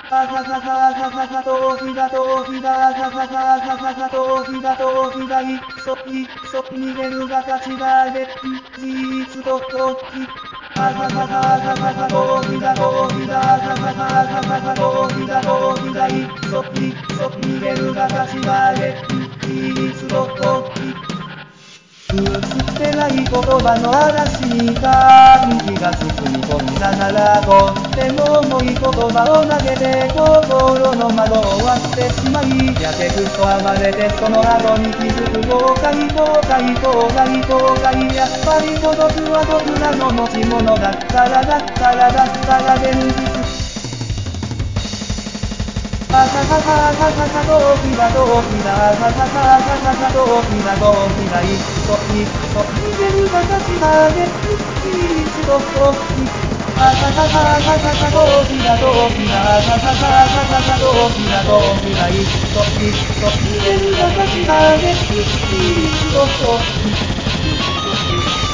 あははははははとひだとひだあははははははとひだとひだいそ逃げるが勝ちだで事実ときあははははははとひだとひだあははははははとひだとひだいそ逃げるが勝ちだで事実とき映ってない言葉の嵐に感じが包み込んだならとっても重い言葉を投げて心の窓を割ってしまいやけくそ暴れてその後に気づく後悔やっぱり孤独は僕らの持ち物だったら現実あははははははどうきだどうきだあはははははどうきだどうきだいっそ逃げる形だね一度ときあはははははどうきだどうきだあはははははどうきだどうきだいっそ逃げる形だね一度とき